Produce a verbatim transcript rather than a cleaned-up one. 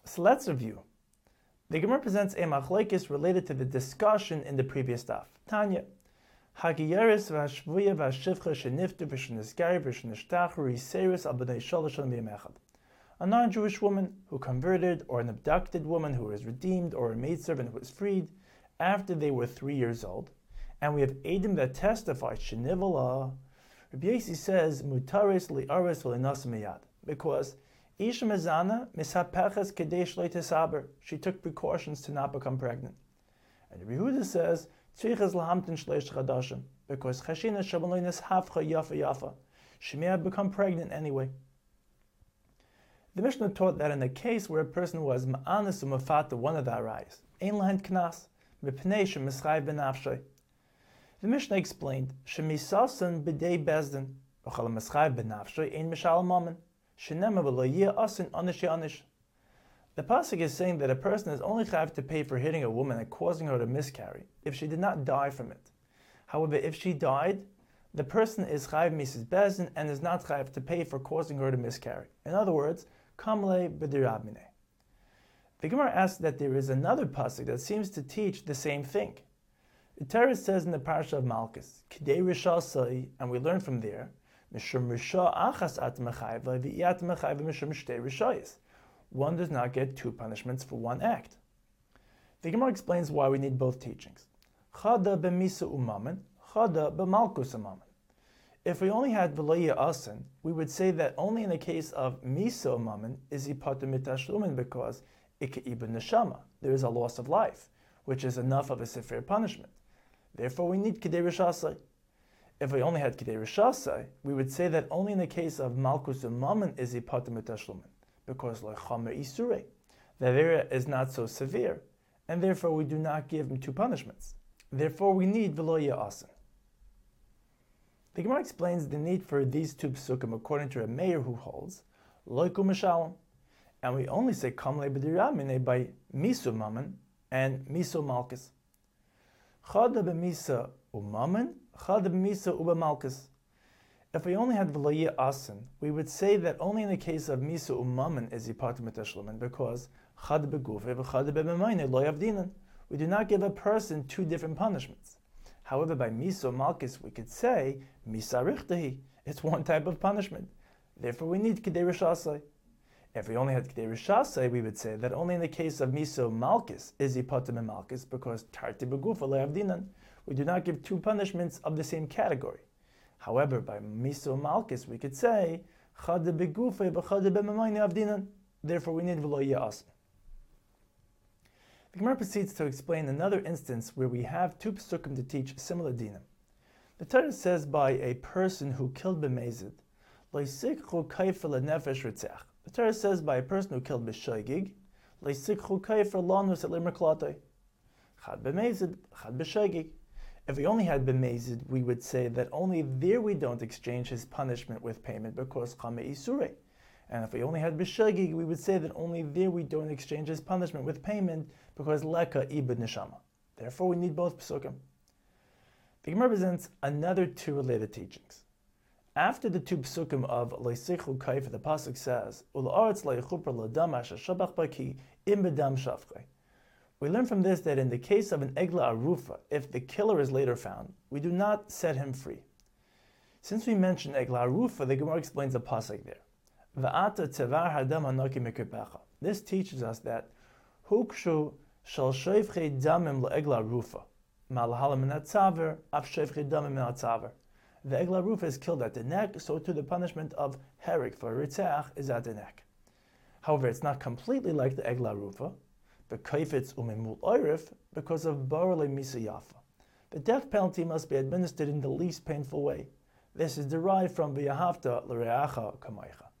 So let's review. The Gemara presents a machlokes related to the discussion in the previous daf. Tanya, Hagiyeris v'hashvuya v'hashivcha sheniftu v'shenizgari v'shenishtachu riseris al b'nei shalosh b'yom echad. A non-Jewish woman who converted, or an abducted woman who was redeemed, or a maidservant who was freed after they were three years old. And we have Eidim that testify, Shenivala. Rabbi Yossi says, Mutaris li'aris v'le'nasa miyad. Because Isha Mezana mishapeches kadesh le'tesaber. She took precautions to not become pregnant. And Rabbi Yehuda says, Tzriches lahamtin shleish chadashim. Because Chashina shabaloinis hafcha yafa yafa. She may have become pregnant anyway. The Mishnah taught that in a case where a person was ma'anis u'mafata one of the arayos, ein lahen knas, mipnei shemischayv benafshay. The Mishnah explained, shemisasan b'dei bezdin, v'chal mischayv benafshay ein mishal mammon, shenema v'lo yeh asin anish anish. The pasuk is saying that a person is only chayv to pay for hitting a woman and causing her to miscarry if she did not die from it. However, if she died, the person is chayv mises bezdin and is not chayv to pay for causing her to miscarry. In other words, kamle b'dirabmine. The Gemara asks that there is another pasuk that seems to teach the same thing. The Torah says in the parsha of Malchus, Kidei Risha Sai, and we learn from there, Mishum Risha Achas At Mechayva V'Iyat Mechayva Mishum Shtei Rishayis. One does not get two punishments for one act. The Gemara explains why we need both teachings. Chada b'misa umamen, chada b'malkus umamen. If we only had V'loya Asin, we would say that only in the case of misa umamen is ipata mitashlumin because ika ibn neshama, there is a loss of life, which is enough of a severe punishment. Therefore, we need Kidei Rishasai. If we only had Kidei Rishasai, we would say that only in the case of Malkus and Mammon is Ipata Mitashlumin, because Lechamer Isurei, the area is not so severe, and therefore we do not give him two punishments. Therefore, we need Veloya Asin. The Gemara explains the need for these two psukim according to a mayor who holds Loiku Mishalom, and we only say Kamle B'diramine by Misu Mammon and Misu Malkus. Chada b'misa umamen, chada b'misa u'b'malkus. If we only had v'loyeh asin, we would say that only in the case of misa umamen is yipat mitashlumen, because chada b'gufe v'chada b'memayne lo yavdinan. We do not give a person two different punishments. However, by misa u'malkus, we could say misa richtahi. It's one type of punishment. Therefore, we need kidei rishasai. If we only had Kidei Rishasai, we would say that only in the case of Miso Malchus is Ipatim and Malchus, because Tarti Begufa Le'avdinan, we do not give two punishments of the same category. However, by Miso Malchus, we could say Chada Begufa B'Chada B'Mamayne Avdinan. Therefore, we need V'lo Ya'asin. The Gemara proceeds to explain another instance where we have two psukim to teach similar dinim. The Torah says by a person who killed B'Mezid, Loisikchu Kaifa L'Nefesh Ritzach. The Torah says by a person who killed b'shoigig, leisikchu kaifer lanus et limerklatei. Chad b'mezid, chad b'shoigig. If we only had b'mezid, we would say that only there we don't exchange his punishment with payment because chame isurei. And if we only had b'shoigig, we would say that only there we don't exchange his punishment with payment because leka ibn neshama. Therefore, we need both psukim. The Gemara presents another two related teachings. After the two psukim of Leisichu Kaifa, the pasuk says, "Ula'aretz leichupra ladam asher shabach baki im bedam shafchei." We learn from this that in the case of an egla arufa, if the killer is later found, we do not set him free. Since we mentioned egla arufa, the Gemara explains the pasuk there. Va'ata tevar hadam hanoki mekirpecha. This teaches us that hukshu shal shoifchei damim leegla arufa malahala min hatzaver af shoifchei damim min hatzaver. The egla roof is killed at the neck, so too the punishment of herik for ritzach is at the neck. However, it's not completely like the egla rufa, but kaifetz umimul oirif because of barle misa yafa. The death penalty must be administered in the least painful way. This is derived from v'yahavta l'reacha kamaycha.